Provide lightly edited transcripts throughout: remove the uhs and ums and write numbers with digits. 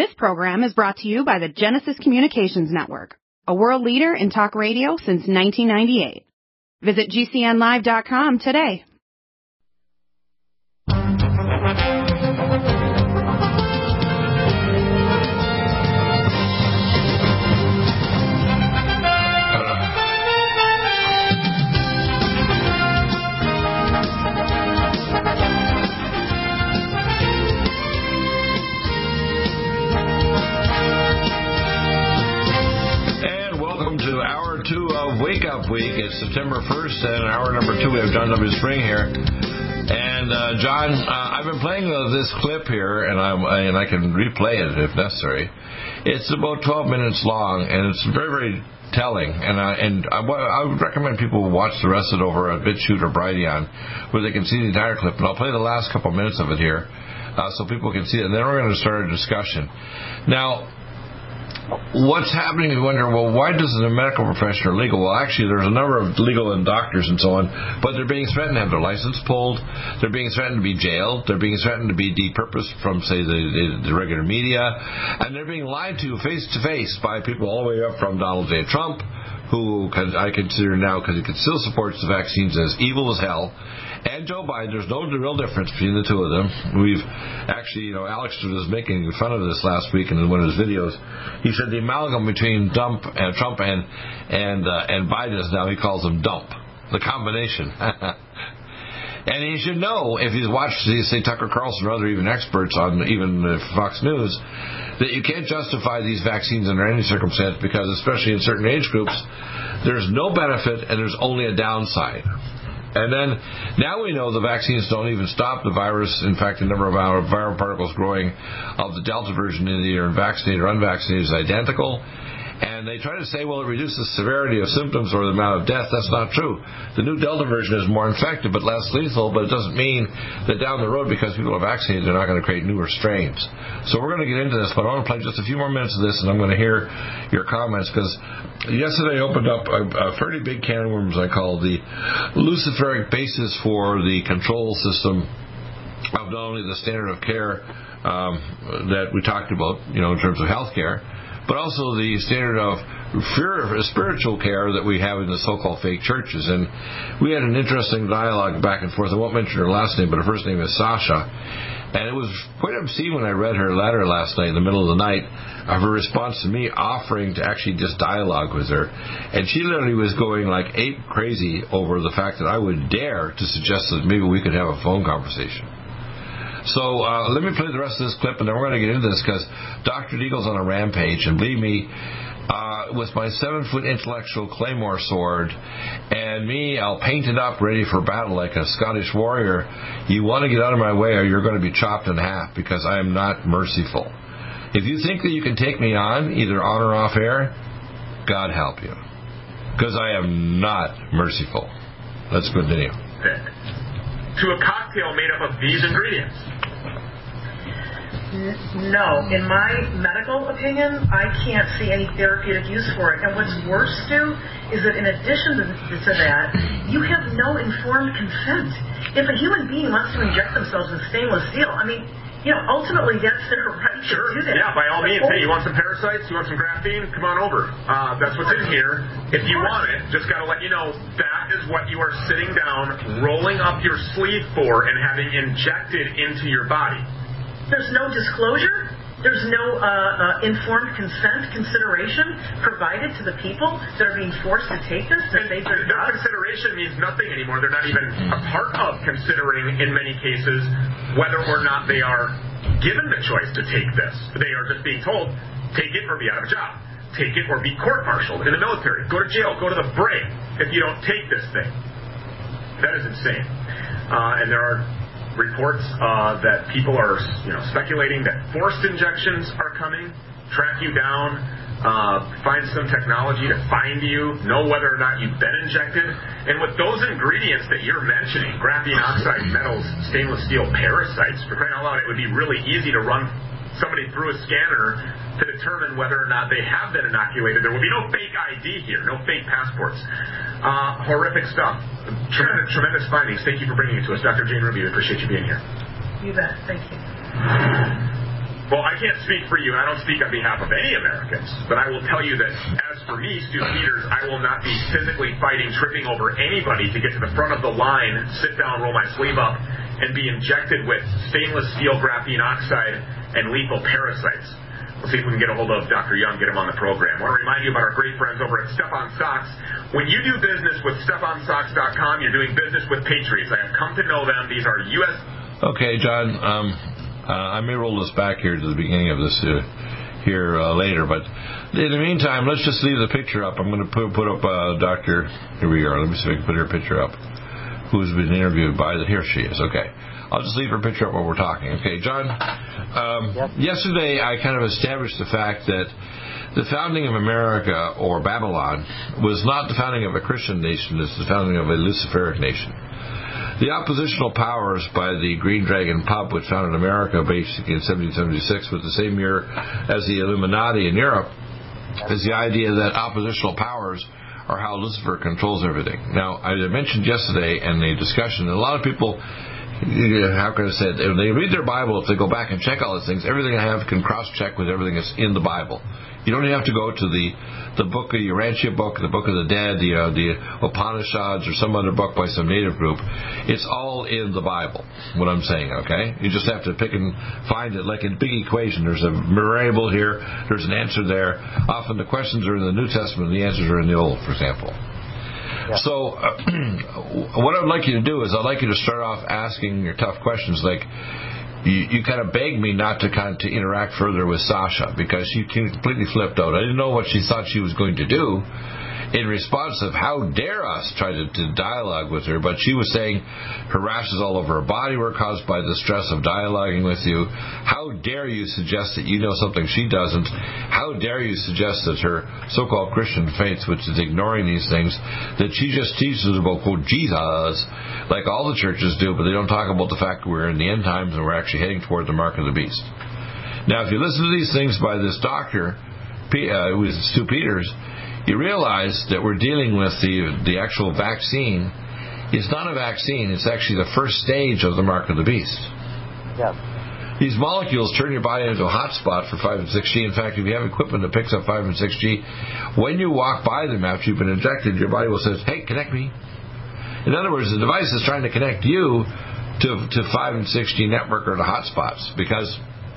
This program is brought to you by the Genesis Communications Network, a world leader in talk radio since 1998. Visit GCNlive.com today. Wake Up Week. It's September 1st, and hour number 2, we have John W. Spring here. And John, I've been playing this clip here, and I can replay it if necessary. It's about 12 minutes long, and it's very, very telling. And I would recommend people watch the rest of it over at BitChute or Brighteon, where they can see the entire clip. And I'll play the last couple minutes of it here, so people can see it. And then we're going to start a discussion. Now, what's happening, you wonder, well, why does the medical profession or legal? Well, actually, there's a number of legal and doctors and so on, but they're being threatened to have their license pulled. They're being threatened to be jailed. They're being threatened to be depurposed from, say, the regular media. And they're being lied to face-to-face by people all the way up from Donald J. Trump, who I consider now, because he still supports the vaccines, as evil as hell, and Joe Biden. There's no real difference between the two of them. We've actually, Alex was making fun of this last week in one of his videos. He said the amalgam between Trump and Biden is now, he calls them dump. The combination. And he should know, if he's watched, say, Tucker Carlson or other even experts on even Fox News, that you can't justify these vaccines under any circumstance, because especially in certain age groups, there's no benefit and there's only a downside. And then, now we know the vaccines don't even stop the virus. In fact, the number of our viral particles growing of the Delta version in either vaccinated or unvaccinated is identical. And they try to say, well, it reduces the severity of symptoms or the amount of death. That's not true. The new Delta version is more infective but less lethal, but it doesn't mean that down the road, because people are vaccinated, they're not going to create newer strains. So we're going to get into this, but I want to play just a few more minutes of this, and I'm going to hear your comments, because yesterday I opened up a fairly big can of worms I call the luciferic basis for the control system of not only the standard of care that we talked about, in terms of health care, but also the standard of spiritual care that we have in the so-called fake churches. And we had an interesting dialogue back and forth. I won't mention her last name, but her first name is Sasha. And it was quite obscene when I read her letter last night in the middle of the night of her response to me offering to actually just dialogue with her. And she literally was going like ape crazy over the fact that I would dare to suggest that maybe we could have a phone conversation. So let me play the rest of this clip, and then we're going to get into this, because Dr. Deagle's on a rampage, and believe me, with my 7-foot intellectual claymore sword and me all painted up ready for battle like a Scottish warrior, you want to get out of my way or you're going to be chopped in half, because I am not merciful. If you think that you can take me on, either on or off air, God help you, because I am not merciful. Let's continue. To a cocktail made up of these ingredients? No. In my medical opinion, I can't see any therapeutic use for it. And what's worse, Stu, is that in addition to that, you have no informed consent. If a human being wants to inject themselves with stainless steel, ultimately that's their right to do that. Yeah, by all means. Hey, you want some parasites? You want some graphene? Come on over. That's what's in here. If you want it, just got to let you know, that is what you are sitting down, rolling up your sleeve for, and having injected into your body. There's no disclosure. There's no informed consent consideration provided to the people that are being forced to take this. No consideration means nothing anymore. They're not even a part of considering, in many cases, whether or not they are given the choice to take this. They are just being told, take it or be out of a job. Take it or be court-martialed in the military. Go to jail. Go to the brig if you don't take this thing. That is insane. And there are reports that people are speculating that forced injections are coming, track you down, find some technology to find you, know whether or not you've been injected. And with those ingredients that you're mentioning, graphene oxide, metals, stainless steel, parasites, for crying out loud, it would be really easy to run somebody through a scanner to determine whether or not they have been inoculated. There will be no fake ID here, no fake passports. Horrific stuff. Tremendous findings. Thank you for bringing it to us. Dr. Jane Ruby, we appreciate you being here. You bet. Thank you. Well, I can't speak for you. I don't speak on behalf of any Americans. But I will tell you that, as for me, Stu Peters, I will not be physically fighting, tripping over anybody to get to the front of the line, sit down, roll my sleeve up, and be injected with stainless steel graphene oxide and lethal parasites. We'll see if we can get a hold of Dr. Young, get him on the program. I want to remind you about our great friends over at Step-On Socks. When you do business with StepOnSocks.com, you're doing business with Patriots. I have come to know them. These are U.S. Okay, John, I may roll this back here to the beginning of this later, but in the meantime, let's just leave the picture up. I'm going to put up Dr. Here we are. Let me see if I can put her picture up. Who's been interviewed by here she is. Okay. I'll just leave her picture up while we're talking. Okay, John, yesterday I kind of established the fact that the founding of America, or Babylon, was not the founding of a Christian nation, it's the founding of a Luciferic nation. The oppositional powers by the Green Dragon Pub, which founded America basically in 1776, was the same year as the Illuminati in Europe, is the idea that oppositional powers are how Lucifer controls everything. Now, I mentioned yesterday in the discussion that a lot of people, how can I say it, when they read their Bible, if they go back and check all these things, everything I have can cross-check with everything that's in the Bible. You don't even have to go to the book of Urantia book, the Book of the Dead, the Upanishads, or some other book by some native group. It's all in the Bible, what I'm saying, okay? You just have to pick and find it like a big equation. There's a variable here, there's an answer there. Often the questions are in the New Testament, the answers are in the Old, for example. Yeah. So what I'd like you to do is I'd like you to start off asking your tough questions, like you kind of begged me not to interact further with Sasha because she completely flipped out. I didn't know what she thought she was going to do in response of how dare us try to dialogue with her, but she was saying her rashes all over her body were caused by the stress of dialoguing with you. How dare you suggest that you know something she doesn't? How dare you suggest that her so-called Christian faith, which is ignoring these things, that she just teaches about, quote, Jesus, like all the churches do, but they don't talk about the fact that we're in the end times and we're actually heading toward the mark of the beast. Now, if you listen to these things by this doctor, with Stu Peters, you realize that we're dealing with the actual vaccine. It's not a vaccine. It's actually the first stage of the mark of the beast. Yeah. These molecules turn your body into a hot spot for 5 and 6G. In fact, if you have equipment that picks up 5 and 6G, when you walk by them after you've been injected, your body will say, hey, connect me. In other words, the device is trying to connect you to 5 and 6G network or the hot spots because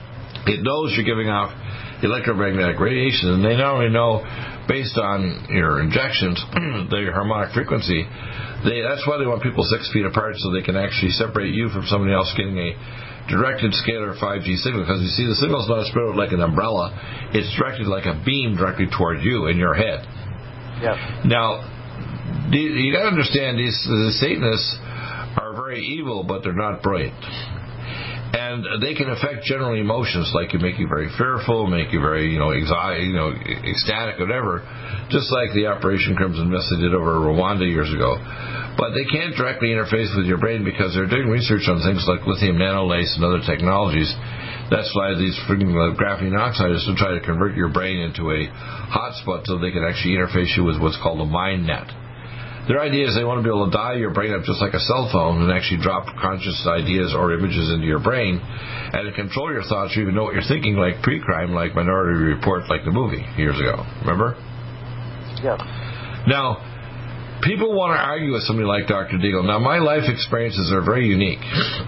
it knows you're giving off electromagnetic radiation, and they not only know based on your injections, the harmonic frequency, that's why they want people 6 feet apart so they can actually separate you from somebody else getting a directed scalar 5G signal, because you see the signal's not spread out like an umbrella, it's directed like a beam directly toward you in your head. Yep. Now, you got to understand, the Satanists are very evil, but they're not brilliant. And they can affect general emotions, like make you very fearful, make you very, ecstatic, whatever, just like the Operation Crimson Mist they did over Rwanda years ago. But they can't directly interface with your brain because they're doing research on things like lithium nanolace and other technologies. That's why these graphene oxides will try to convert your brain into a hotspot so they can actually interface you with what's called a mind net. Their idea is they want to be able to dial your brain up just like a cell phone and actually drop conscious ideas or images into your brain and to control your thoughts or even know what you're thinking, like pre-crime, like Minority Report, like the movie years ago. Remember? Yeah. Now, people want to argue with somebody like Dr. Deagle. Now, my life experiences are very unique.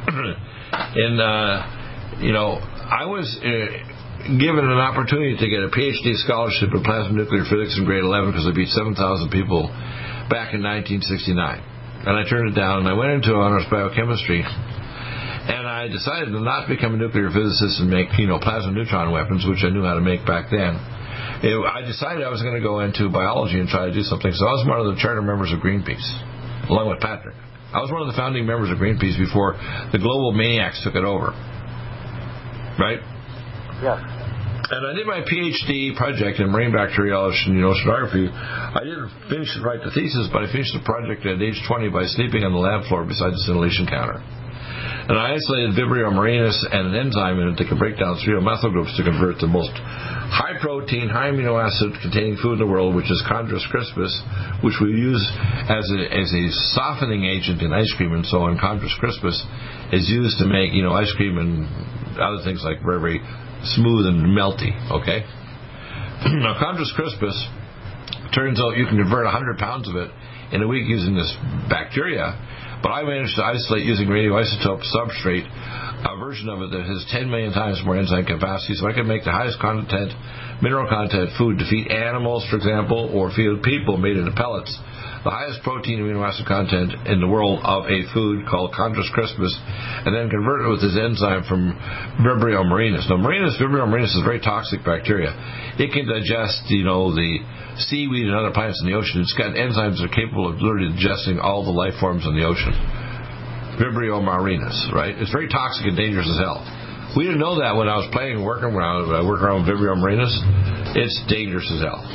I was given an opportunity to get a PhD scholarship in plasma nuclear physics in grade 11 because I beat 7,000 people back in 1969. And I turned it down, and I went into honors biochemistry, and I decided to not become a nuclear physicist and make, plasma neutron weapons, which I knew how to make back then. I decided I was going to go into biology and try to do something. So I was one of the charter members of Greenpeace, along with Patrick. I was one of the founding members of Greenpeace before the global maniacs took it over. Right? Yeah. And I did my PhD project in marine bacteriology and oceanography. I didn't finish to write the thesis, but I finished the project at age 20 by sleeping on the lab floor beside the scintillation counter. And I isolated Vibrio marinus and an enzyme in it that can break down 3-O-methyl groups to convert the most high-protein, high-amino acid-containing food in the world, which is Chondrus crispus, which we use as a softening agent in ice cream and so on. Chondrus crispus is used to make, ice cream and other things like very, very smooth and melty, okay? Now, Chondrus crispus, turns out you can convert 100 pounds of it in a week using this bacteria, but I managed to isolate using radioisotope substrate, a version of it that has 10 million times more enzyme capacity, so I can make the highest content, mineral content food to feed animals, for example, or feed people made into pellets. The highest protein amino acid content in the world of a food called Chondrus crispus, and then convert it with this enzyme from Vibrio marinus. Now, Vibrio marinus is a very toxic bacteria. It can digest, the seaweed and other plants in the ocean. It's got enzymes that are capable of literally digesting all the life forms in the ocean. Vibrio marinus, right? It's very toxic and dangerous as hell. We didn't know that when I was playing and working around. I work around Vibrio marinus. It's dangerous as hell.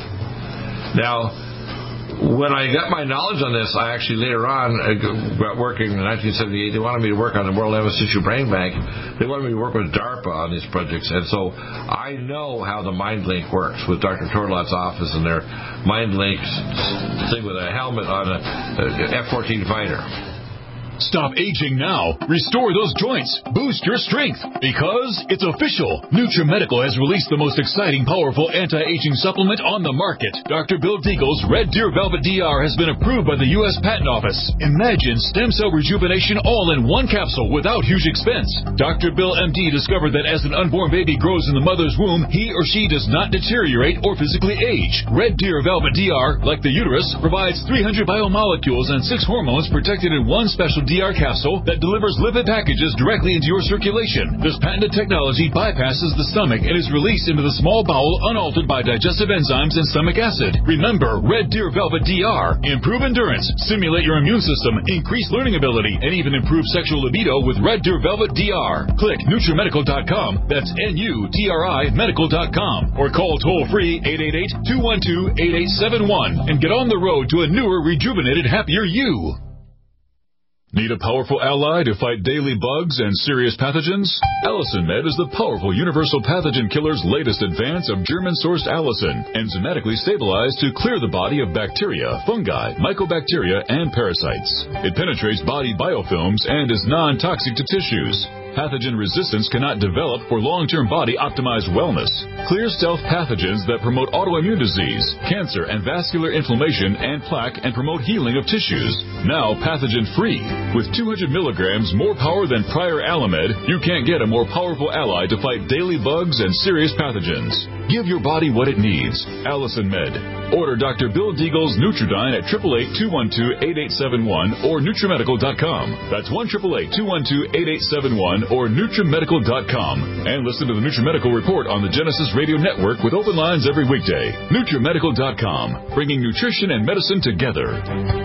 Now, when I got my knowledge on this, I actually later on got working in 1978. They wanted me to work on the World MS Tissue Brain Bank. They wanted me to work with DARPA on these projects, and so I know how the MindLink works with Dr. Torlot's office and their MindLink thing with a helmet on a F-14 fighter. Stop aging now. Restore those joints. Boost your strength. Because it's official. NutriMedical has released the most exciting, powerful anti-aging supplement on the market. Dr. Bill Deagle's Red Deer Velvet DR has been approved by the U.S. Patent Office. Imagine stem cell rejuvenation all in one capsule without huge expense. Dr. Bill MD discovered that as an unborn baby grows in the mother's womb, he or she does not deteriorate or physically age. Red Deer Velvet DR, like the uterus, provides 300 biomolecules and 6 hormones protected in one special DR capsule that delivers lipid packages directly into your circulation. This patented technology bypasses the stomach and is released into the small bowel unaltered by digestive enzymes and stomach acid. Remember, Red Deer Velvet DR. Improve endurance, stimulate your immune system, increase learning ability, and even improve sexual libido with Red Deer Velvet DR. Click NutriMedical.com, that's NUTRI Medical.com, or call toll-free 888-212-8871 and get on the road to a newer, rejuvenated, happier you. Need a powerful ally to fight daily bugs and serious pathogens? Allicin Med is the powerful universal pathogen killer's latest advance of German-sourced allicin, enzymatically stabilized to clear the body of bacteria, fungi, mycobacteria, and parasites. It penetrates body biofilms and is non-toxic to tissues. Pathogen resistance cannot develop for long-term body-optimized wellness. Clear stealth pathogens that promote autoimmune disease, cancer, and vascular inflammation and plaque and promote healing of tissues. Now pathogen-free. With 200 milligrams more power than prior Alamed, you can't get a more powerful ally to fight daily bugs and serious pathogens. Give your body what it needs. Allicin Med. Order Dr. Bill Deagle's Nutridyne at 888-212-8871 or NutriMedical.com. That's 1-888-212-8871 or NutriMedical.com. And listen to the NutriMedical Report on the Genesis Radio Network with open lines every weekday. NutriMedical.com, bringing nutrition and medicine together.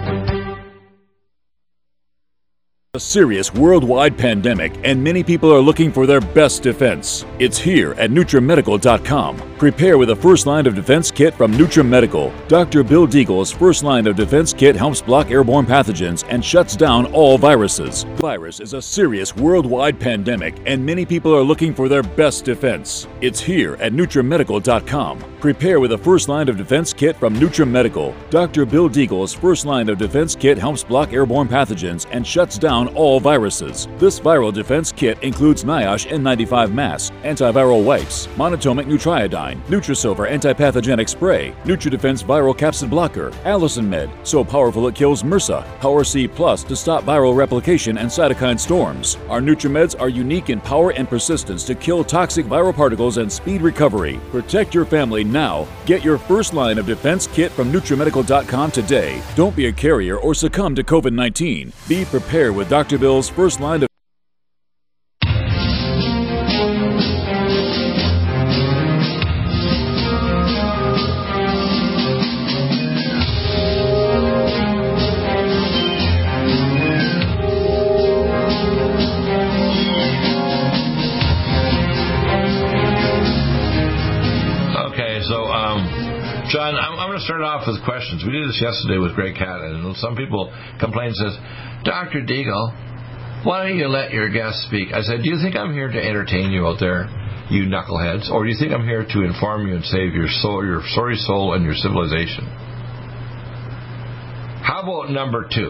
A serious worldwide pandemic, and many people are looking for their best defense. It's here at NutriMedical.com. Prepare with a first line of defense kit from NutriMedical. Dr. Bill Deagle's first line of defense kit helps block airborne pathogens and shuts down all viruses. The virus is a serious worldwide pandemic, and many people are looking for their best defense. It's here at NutriMedical.com. Prepare with a first line of defense kit from NutriMedical. Dr. Bill Deagle's first line of defense kit helps block airborne pathogens and shuts down all viruses. This viral defense kit includes NIOSH N95 mask, antiviral wipes, monotomic Nutriodine, Nutrisilver antipathogenic spray, NutriDefense viral capsid blocker, Allicin Med, so powerful it kills MRSA, Power C Plus to stop viral replication and cytokine storms. Our NutriMeds are unique in power and persistence to kill toxic viral particles and speed recovery. Protect your family now. Get your first line of defense kit from NutriMedical.com today. Don't be a carrier or succumb to COVID-19. Be prepared with Dr. Bill's first line of John, I'm going to start off with questions. We did this yesterday with Greg Cat, and some people complain and says, Dr. Deagle, why don't you let your guests speak? I said, do you think I'm here to entertain you out there, you knuckleheads, or do you think I'm here to inform you and save your soul, your sorry soul, and your civilization? How about number 2?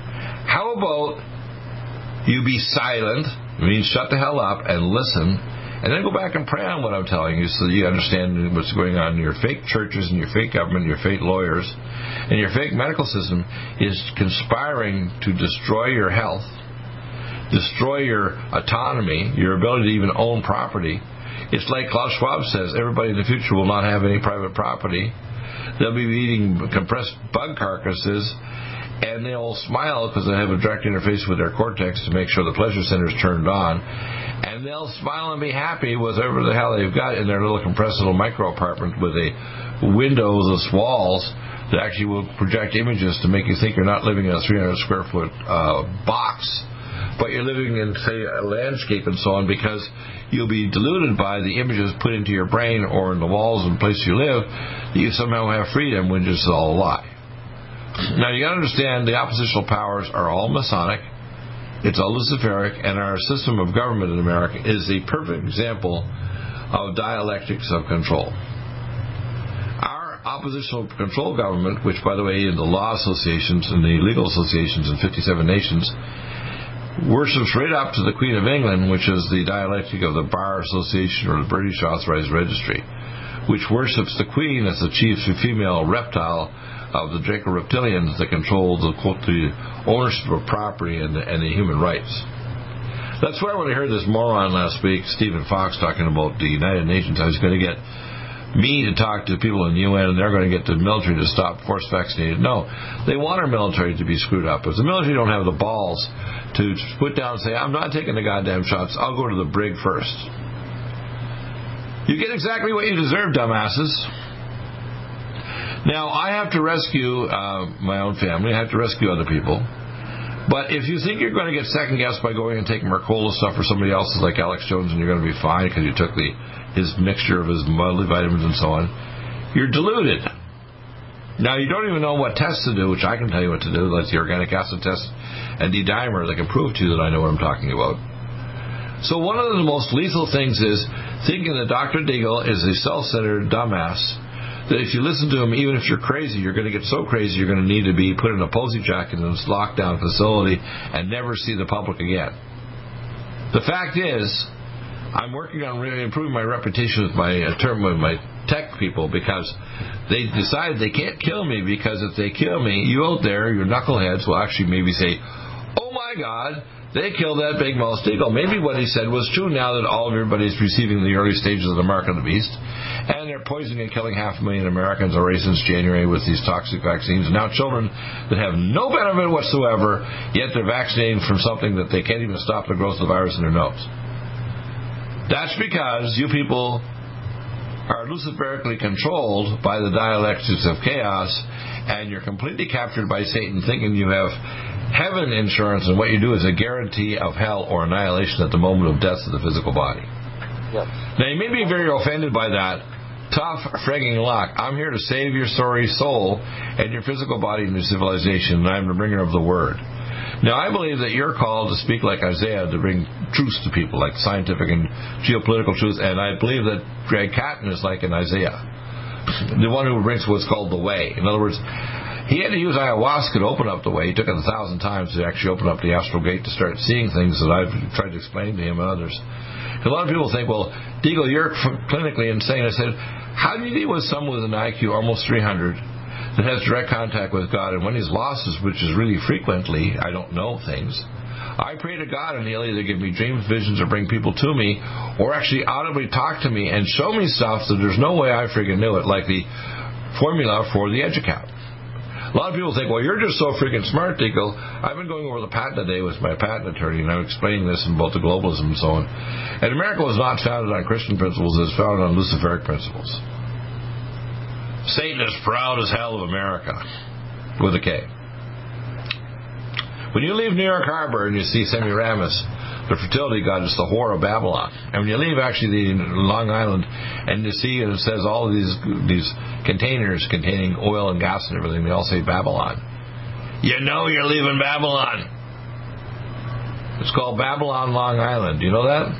How about you be silent, I mean shut the hell up, and listen, And then go back and pray on what I'm telling you so you understand what's going on in your fake churches and your fake government, your fake lawyers, and your fake medical system is conspiring to destroy your health, destroy your autonomy, your ability to even own property. It's like Klaus Schwab says, everybody in the future will not have any private property. They'll be eating compressed bug carcasses, and they'll smile because they have a direct interface with their cortex to make sure the pleasure center is turned on. And they'll smile and be happy with whatever the hell they've got in their little compressed little micro apartment with a windows, walls that actually will project images to make you think you're not living in a 300 square foot box, but you're living in, say, a landscape and so on, because you'll be deluded by the images put into your brain or in the walls and place you live that you somehow have freedom, when it's all a lie. Now, you got to understand the oppositional powers are all Masonic. It's all Luciferic, and our system of government in America is the perfect example of dialectics of control. Our oppositional control government, which, by the way, in the law associations and the legal associations in 57 nations, worships right up to the Queen of England, which is the dialectic of the Bar Association or the British Authorized Registry, which worships the Queen as the chief female reptile of the Draco reptilians that control the ownership of property and the human rights. That's why when I heard this moron last week, Stephen Fox, talking about the United Nations, I was going to get me to talk to people in the UN and they're going to get the military to stop forced vaccinated. No, they want our military to be screwed up. If the military don't have the balls to put down and say, I'm not taking the goddamn shots, I'll go to the brig first. You get exactly what you deserve, dumbasses. Now, I have to rescue my own family. I have to rescue other people. But if you think you're going to get second-guessed by going and taking Mercola stuff for somebody else's like Alex Jones and you're going to be fine because you took his mixture of his multivitamins and so on, you're deluded. Now, you don't even know what tests to do, which I can tell you what to do. That's the organic acid test and D-dimer that can prove to you that I know what I'm talking about. So one of the most lethal things is thinking that Dr. Deagle is a self-centered dumbass, that if you listen to him, even if you're crazy, you're going to get so crazy you're going to need to be put in a posy jacket in this lockdown facility and never see the public again. The fact is, I'm working on really improving my reputation with my tech people, because they decided they can't kill me, because if they kill me, you out there, your knuckleheads, will actually maybe say, oh my God, they killed that big mouse Deagle. Maybe what he said was true now that everybody's receiving the early stages of the mark of the beast. And they're poisoning and killing 500,000 Americans already since January with these toxic vaccines. Now children that have no benefit whatsoever, yet they're vaccinating from something that they can't even stop the growth of the virus in their nose. That's because you people are luciferically controlled by the dialectics of chaos, and you're completely captured by Satan, thinking you have heaven insurance, and what you do is a guarantee of hell or annihilation at the moment of death of the physical body. Yes. Now, you may be very offended by that. Tough frigging luck. I'm here to save your sorry soul and your physical body and your civilization, and I'm the bringer of the word. Now, I believe that you're called to speak like Isaiah, to bring truth to people, like scientific and geopolitical truth, and I believe that Greg Catton is like an Isaiah, the one who brings what's called the way. In other words, he had to use ayahuasca to open up the way. He took it 1,000 times to actually open up the astral gate to start seeing things that I've tried to explain to him and others. A lot of people think, well, Deagle, you're clinically insane. I said, how do you deal with someone with an IQ almost 300 that has direct contact with God, and when he's lost, which is really frequently, I don't know things, I pray to God and he'll either give me dreams, visions, or bring people to me, or actually audibly talk to me and show me stuff that there's no way I freaking knew it, like the formula for the EduCap. A lot of people think, well, you're just so freaking smart, Deagle. I've been going over the patent today with my patent attorney, and I'm explaining this about the globalism and so on. And America was not founded on Christian principles, it's founded on Luciferic principles. Satan is proud as hell of America, with a K. When you leave New York Harbor and you see Semiramis, the fertility goddess, the whore of Babylon, and when you leave actually Long Island and you see it says all of these containers containing oil and gas and everything, they all say Babylon. You know you're leaving Babylon. It's called Babylon Long Island. Do you know that?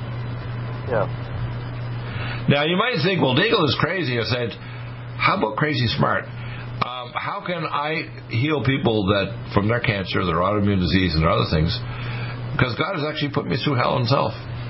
Yeah. Now you might think, well, Deagle is crazy. I said, how about crazy smart? How can I heal people that from their cancer, their autoimmune disease, and their other things? Because God has actually put me through hell himself.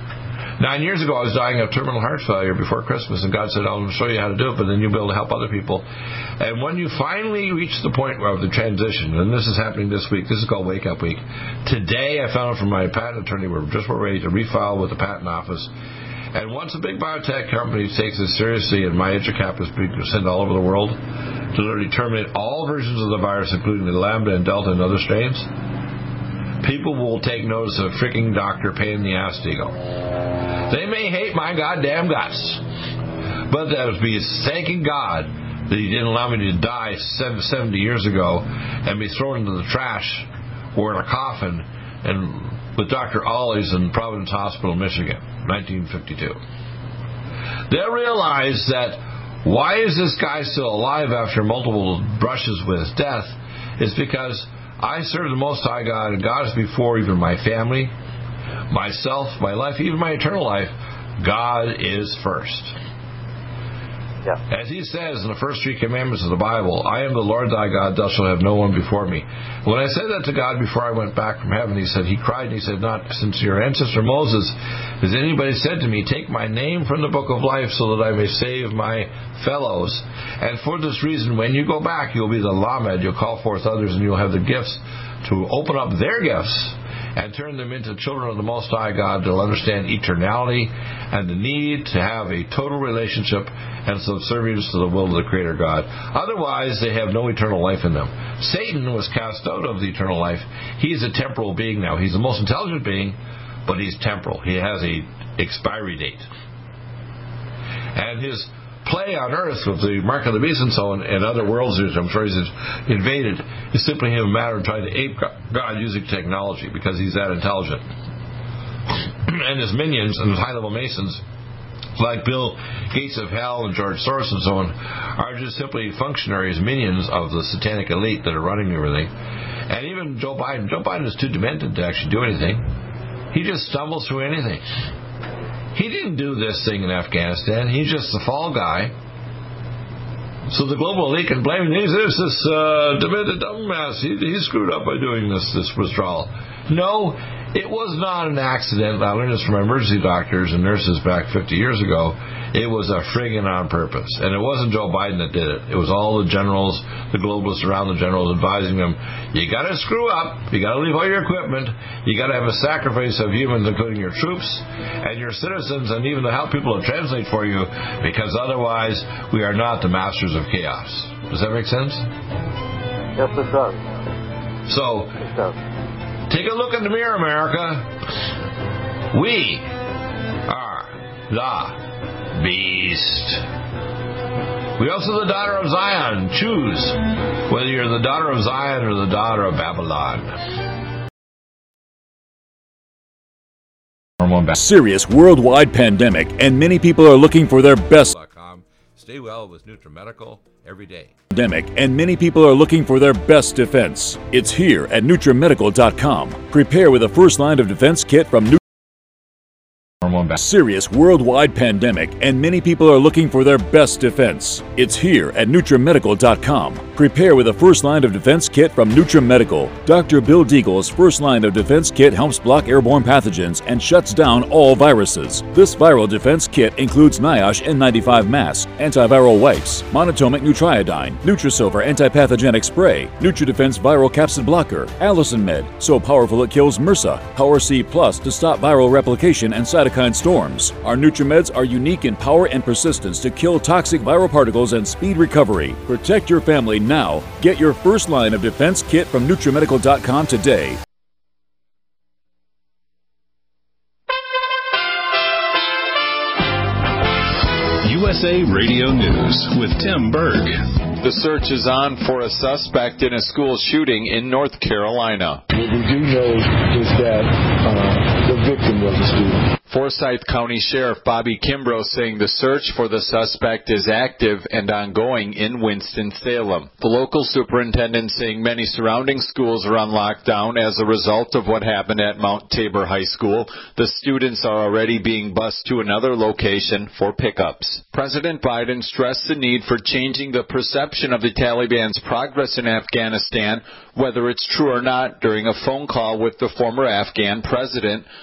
9 years ago, I was dying of terminal heart failure before Christmas, and God said, I'll show you how to do it, but then you'll be able to help other people. And when you finally reach the point of the transition, and this is happening this week, this is called Wake Up Week. Today, I found out from my patent attorney, we're ready to refile with the patent office. And once a big biotech company takes this seriously, and my EduCap is being sent all over the world to literally terminate all versions of the virus, including the Lambda and Delta and other strains, people will take notice of a freaking doctor pain in the ass to go. They may hate my goddamn guts, but that would be thanking God that He didn't allow me to die 70 years ago and be thrown into the trash or in a coffin and with Dr. Ollie's in Providence Hospital, Michigan, 1952. They'll realize that why is this guy still alive after multiple brushes with death? It's because I serve the Most High God, and God is before even my family, myself, my life, even my eternal life. God is first. Yeah. As He says in the first 3 commandments of the Bible, I am the Lord thy God, thou shalt have no one before me. When I said that to God before I went back from heaven, He cried, and He said, not since your ancestor Moses has anybody said to me, take my name from the book of life so that I may save my fellows. And for this reason, when you go back, you'll be the Lamed, you'll call forth others, and you'll have the gifts to open up their gifts and turn them into children of the Most High God. They'll understand eternality and the need to have a total relationship and subservience to the will of the Creator God. Otherwise, they have no eternal life in them. Satan was cast out of the eternal life. He's a temporal being now. He's the most intelligent being, but he's temporal. He has a expiry date. And his play on Earth with the mark of the beast and so on, and other worlds which I'm sure he's invaded, is simply him a matter of trying to ape God using technology because he's that intelligent. And his minions and his high-level masons, like Bill Gates of Hell and George Soros and so on, are just simply functionaries, minions of the satanic elite that are running everything. And even Joe Biden is too demented to actually do anything. He just stumbles through anything. He didn't do this thing in Afghanistan. He's just the fall guy. So the global elite can blame him. He's this demented dumbass. He screwed up by doing this withdrawal. No, it was not an accident. I learned this from my emergency doctors and nurses back 50 years ago. It was a friggin' on purpose. And it wasn't Joe Biden that did it. It was all the generals, the globalists around the generals advising them, you got to screw up, you got to leave all your equipment, you got to have a sacrifice of humans, including your troops and your citizens, and even to help people to translate for you, because otherwise we are not the masters of chaos. Does that make sense? Yes, it does. So, It does. take a look in the mirror, America. We are the beast. We also the daughter of Zion. Choose whether you're the daughter of Zion or the daughter of Babylon. Serious worldwide pandemic, and many people are looking for their best. Stay well with NutriMedical every day. Pandemic, and many people are looking for their best defense. It's here at NutriMedical.com. Prepare with a first line of defense kit from Serious worldwide pandemic, and many people are looking for their best defense. It's here at NutriMedical.com. Prepare with a first line of defense kit from NutriMedical. Dr. Bill Deagle's first line of defense kit helps block airborne pathogens and shuts down all viruses. This viral defense kit includes NIOSH N95 mask, antiviral wipes, monatomic Nutriodine, Nutrisilver antipathogenic spray, NutriDefense viral capsid blocker, Allison Med, so powerful it kills MRSA, Power C Plus to stop viral replication and cytokine storms. Our NutriMeds are unique in power and persistence to kill toxic viral particles and speed recovery. Protect your family now. Get your first line of defense kit from NutriMedical.com today. USA Radio News with Tim Berg. The search is on for a suspect in a school shooting in North Carolina. What we do know is that the victim was a student. Forsyth County Sheriff Bobby Kimbrough saying the search for the suspect is active and ongoing in Winston-Salem. The local superintendent saying many surrounding schools are on lockdown as a result of what happened at Mount Tabor High School. The students are already being bused to another location for pickups. President Biden stressed the need for changing the perception of the Taliban's progress in Afghanistan, whether it's true or not, during a phone call with the former Afghan president less than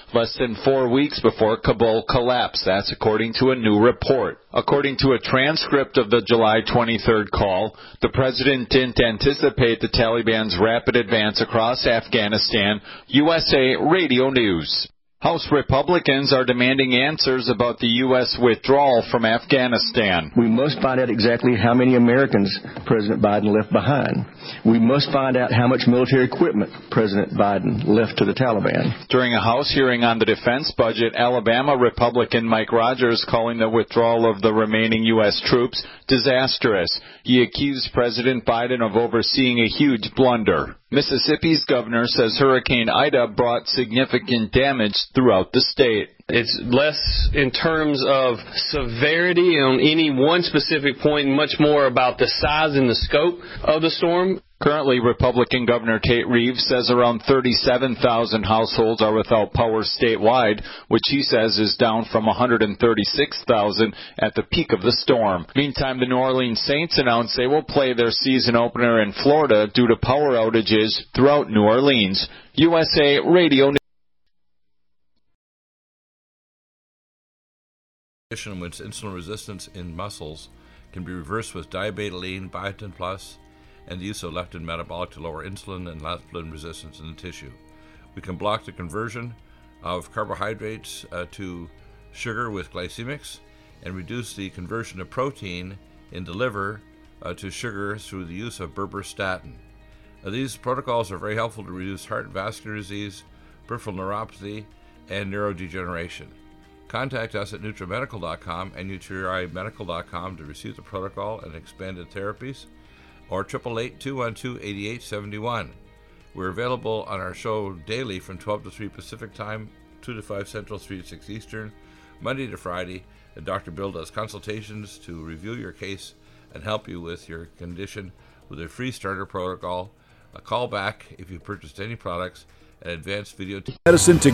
than 4 weeks before Kabul collapsed. That's according to a new report. According to a transcript of the July 23rd call, the president didn't anticipate the Taliban's rapid advance across Afghanistan. USA Radio News. House Republicans are demanding answers about the U.S. withdrawal from Afghanistan. We must find out exactly how many Americans President Biden left behind. We must find out how much military equipment President Biden left to the Taliban. During a House hearing on the defense budget, Alabama Republican Mike Rogers calling the withdrawal of the remaining U.S. troops disastrous. He accused President Biden of overseeing a huge blunder. Mississippi's governor says Hurricane Ida brought significant damage throughout the state. It's less in terms of severity on any one specific point and much more about the size and the scope of the storm. Currently, Republican Governor Tate Reeves says around 37,000 households are without power statewide, which he says is down from 136,000 at the peak of the storm. Meantime, the New Orleans Saints announced they will play their season opener in Florida due to power outages throughout New Orleans. USA Radio News. In which insulin resistance in muscles can be reversed with diabetoline, biotin plus, and the use of leptin metabolic to lower insulin and leptin resistance in the tissue. We can block the conversion of carbohydrates to sugar with glycemics and reduce the conversion of protein in the liver to sugar through the use of berberstatin. These protocols are very helpful to reduce heart and vascular disease, peripheral neuropathy, and neurodegeneration. Contact us at NutriMedical.com and NutriMedical.com to receive the protocol and expanded therapies, or 888-212-8871. We're available on our show daily from 12 to 3 Pacific Time, 2 to 5 Central, 3 to 6 Eastern, Monday to Friday. And Dr. Bill does consultations to review your case and help you with your condition with a free starter protocol. A call back if you purchased any products, and advanced video medicine to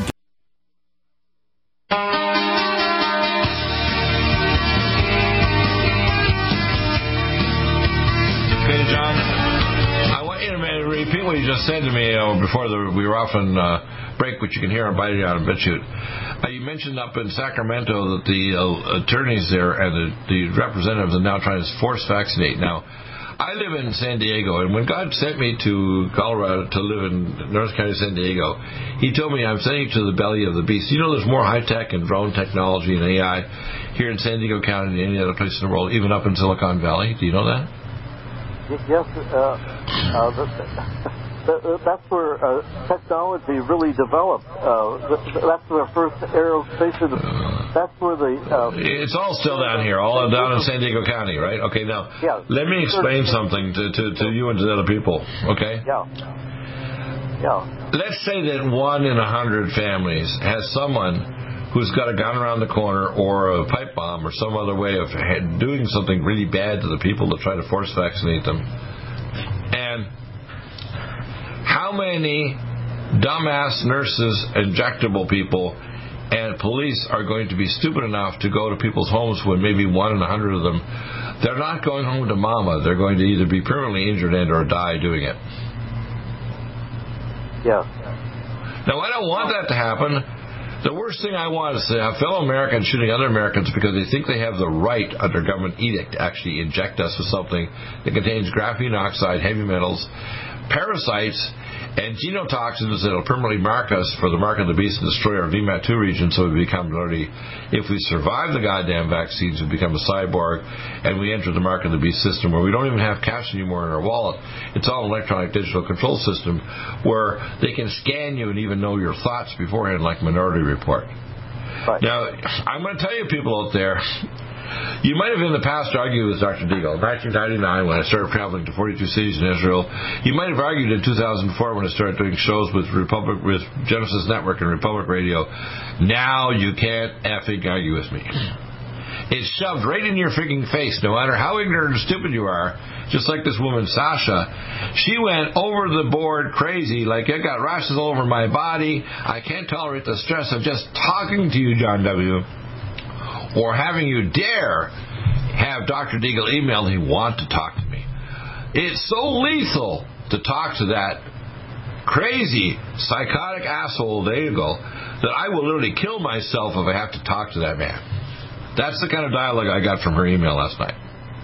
repeat what you just said to me before we were off on break, which you can hear on Bite It Out and BitChute. You mentioned up in Sacramento that the attorneys there and the representatives are now trying to force vaccinate. Now, I live in San Diego, and when God sent me to Colorado to live in North County, San Diego, He told me, I'm sending you to the belly of the beast. You know there's more high-tech and drone technology and AI here in San Diego County than any other place in the world, even up in Silicon Valley. Do you know that? Yes, that's where technology really developed. That's where first aerospace. That's where the. It's all still down here, all down in San Diego County, right? Okay, now let me explain something to you and to the other people. Okay. Yeah. Let's say that 1 in 100 families has someone who's got a gun around the corner or a pipe bomb or some other way of doing something really bad to the people to try to force vaccinate them. And how many dumbass nurses, injectable people, and police are going to be stupid enough to go to people's homes when maybe 1 in 100 of them, they're not going home to mama. They're going to either be permanently injured and or die doing it. Yeah. Now, I don't want that to happen. The worst thing I want is to have fellow Americans shooting other Americans because they think they have the right under government edict to actually inject us with something that contains graphene oxide, heavy metals, parasites, and genotoxins that will permanently mark us for the mark of the beast and destroy our VMAT2 region, so we become literally, if we survive the goddamn vaccines, we become a cyborg, and we enter the mark of the beast system where we don't even have cash anymore in our wallet. It's all an electronic digital control system where they can scan you and even know your thoughts beforehand, like Minority Report. Right. Now, I'm going to tell you people out there, you might have in the past argued with Dr. Deagle. In 1999, when I started traveling to 42 cities in Israel, you might have argued in 2004 when I started doing shows with Genesis Network and Republic Radio. Now you can't effing argue with me. It's shoved right in your freaking face, no matter how ignorant or stupid you are. Just like this woman, Sasha. She went over the board crazy, like, I got rashes all over my body. I can't tolerate the stress of just talking to you, John W., or having you dare have Dr. Deagle email he want to talk to me. It's so lethal to talk to that crazy, psychotic asshole Daigle that I will literally kill myself if I have to talk to that man. That's the kind of dialogue I got from her email last night.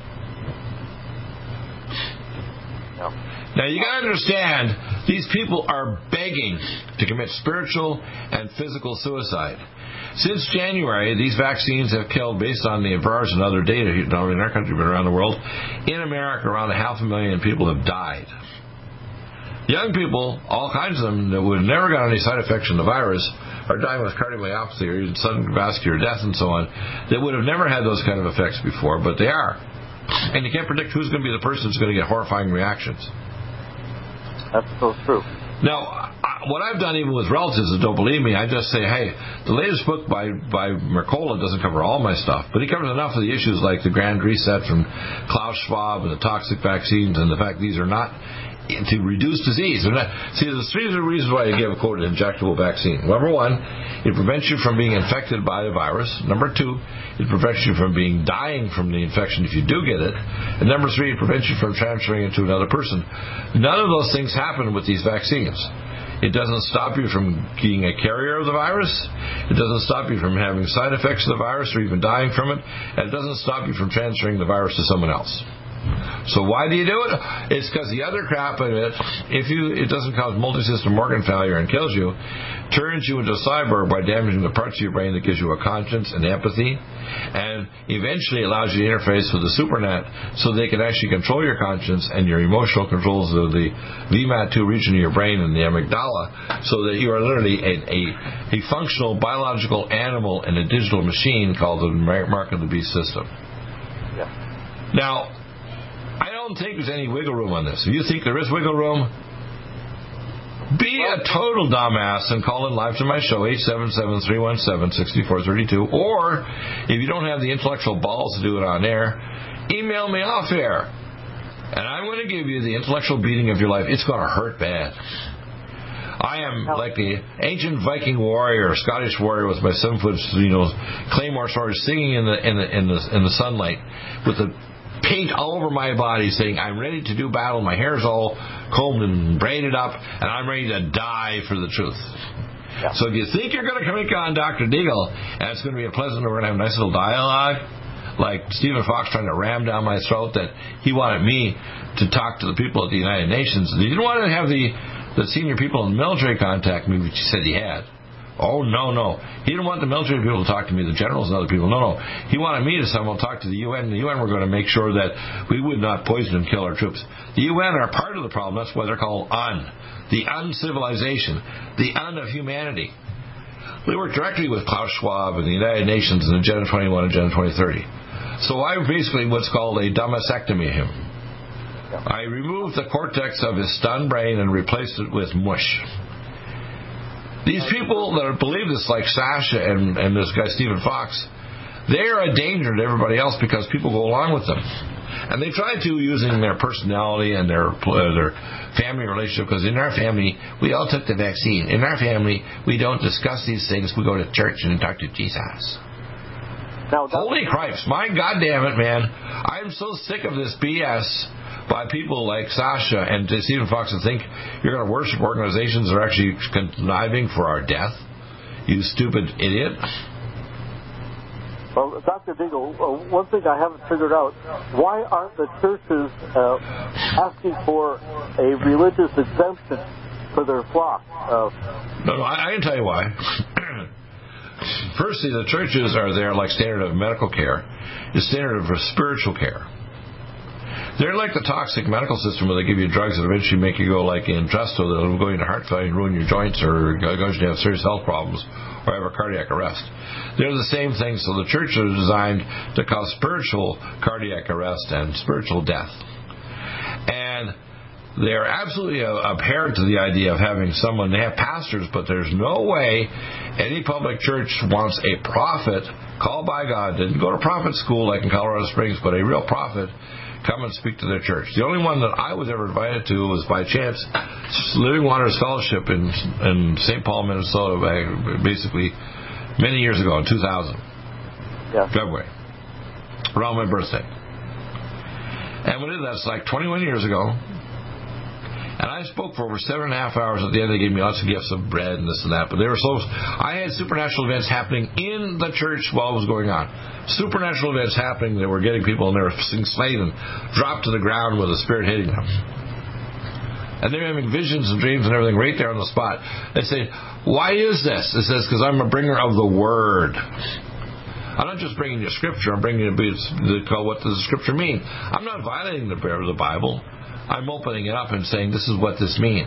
Now, you got to understand, these people are begging to commit spiritual and physical suicide. Since January, these vaccines have killed, based on the VAERS and other data, not only in our country but around the world, in America, around 500,000 people have died. Young people, all kinds of them, that would have never got any side effects from the virus, are dying with cardiomyopathy or even sudden vascular death and so on, that would have never had those kind of effects before, but they are. And you can't predict who's going to be the person who's going to get horrifying reactions. That's so true. Now, what I've done even with relatives that don't believe me, I just say, hey, the latest book by Mercola doesn't cover all my stuff, but he covers enough of the issues like the Grand Reset from Klaus Schwab and the toxic vaccines and the fact these are not to reduce disease. See, there's three reasons why you give a quote injectable vaccine. Number one, it prevents you from being infected by the virus. Number two, it prevents you from dying from the infection if you do get it. And number three, it prevents you from transferring it to another person. None of those things happen with these vaccines. It doesn't stop you from being a carrier of the virus. It doesn't stop you from having side effects of the virus or even dying from it. And it doesn't stop you from transferring the virus to someone else. So why do you do it? It's because the other crap of it, it doesn't cause multisystem organ failure and kills you, turns you into a cyborg by damaging the parts of your brain that gives you a conscience and empathy, and eventually allows you to interface with the supernet so they can actually control your conscience and your emotional controls of the VMAT2 region of your brain and the amygdala, so that you are literally a functional biological animal in a digital machine called the Mark of the Beast system. Yeah. Now, I don't think there's any wiggle room on this. If you think there is wiggle room, be a total dumbass and call in live to my show, 877-317-6432. Or, if you don't have the intellectual balls to do it on air, email me off air. And I'm going to give you the intellectual beating of your life. It's going to hurt bad. I am like the ancient Viking warrior, Scottish warrior with my 7-foot, claymore sword, singing in the sunlight with the paint all over my body, saying, I'm ready to do battle. My hair's all combed and braided up, and I'm ready to die for the truth. Yeah. So if you think you're going to come on Dr. Deagle, and it's going to be a pleasant, we're going to have a nice little dialogue, like Stephen Fox trying to ram down my throat that he wanted me to talk to the people at the United Nations. He didn't want to have the senior people in the military contact me, which he said he had. Oh, no. He didn't want the military people to talk to me, the generals and other people. No. He wanted me to somehow talk to the UN, and the UN were going to make sure that we would not poison and kill our troops. The UN are part of the problem. That's why they're called UN. The uncivilization. The Un of humanity. We work directly with Klaus Schwab and the United Nations and Agenda 21 and Agenda 2030. So I basically what's called a dumbasectomy him. I removed the cortex of his stunned brain and replaced it with mush. These people that believe this, like Sasha and this guy Stephen Fox, they are a danger to everybody else because people go along with them. And they try to, using their personality and their family relationship, because in our family, we all took the vaccine. In our family, we don't discuss these things. We go to church and talk to Jesus. Now, holy Christ, my goddamn it, man. I'm so sick of this BS by people like Sasha and Stephen Fox that think you're going to worship organizations that are actually conniving for our death. You stupid idiot. Well, Dr. Deagle, one thing I haven't figured out, why aren't the churches asking for a religious exemption for their flock? No, I can tell you why. Firstly, the churches are there like standard of medical care, is standard of spiritual care. They're like the toxic medical system where they give you drugs that eventually make you go like Entresto that'll go into heart failure and ruin your joints or cause you to have serious health problems or have a cardiac arrest. They're the same thing, so the churches are designed to cause spiritual cardiac arrest and spiritual death. And they're absolutely adherent to the idea of having someone, they have pastors, but there's no way any public church wants a prophet called by God, didn't go to prophet school like in Colorado Springs, but a real prophet come and speak to their church. The only one that I was ever invited to was by chance Living Waters Fellowship in St. Paul, Minnesota, basically many years ago in 2000, February, around my birthday. And we did that's like 21 years ago. And I I spoke for over 7.5 hours. At the end, they gave me lots of gifts of bread and this and that. But they were I had supernatural events happening in the church while it was going on. Supernatural events happening. They were getting people, and they were slain and dropped to the ground with a spirit hitting them. And they were having visions and dreams and everything right there on the spot. They say, why is this? It says, because I'm a bringer of the Word. I'm not just bringing you Scripture. I'm bringing you what does the Scripture mean. I'm not violating the Bible. I'm opening it up and saying this is what this means.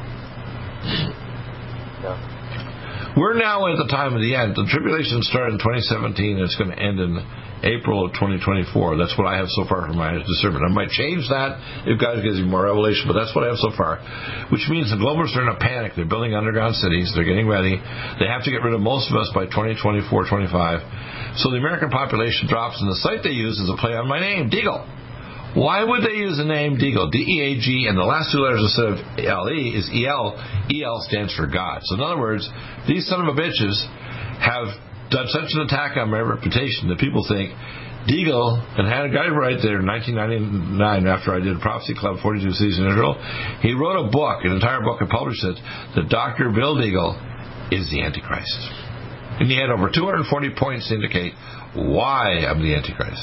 Yeah. We're now at the time of the end. The tribulation started in 2017 and it's going to end in April of 2024. That's what I have so far from my discernment. I might change that if God gives me more revelation, but that's what I have so far. Which means the globalists are in a panic. They're building underground cities. They're getting ready. They have to get rid of most of us by 2024, 25. So the American population drops, and the site they use is a play on my name, Deagle. Why would they use the name Deagle? D-E-A-G, and the last two letters instead of L-E is E-L. E-L stands for God. So in other words, these son of a bitches have done such an attack on my reputation that people think Deagle, and had a guy right there in 1999 after I did Prophecy Club 42 Cities in Israel, he wrote a book, an entire book, and published it, that Dr. Bill Deagle is the Antichrist. And he had over 240 points to indicate why I'm the Antichrist.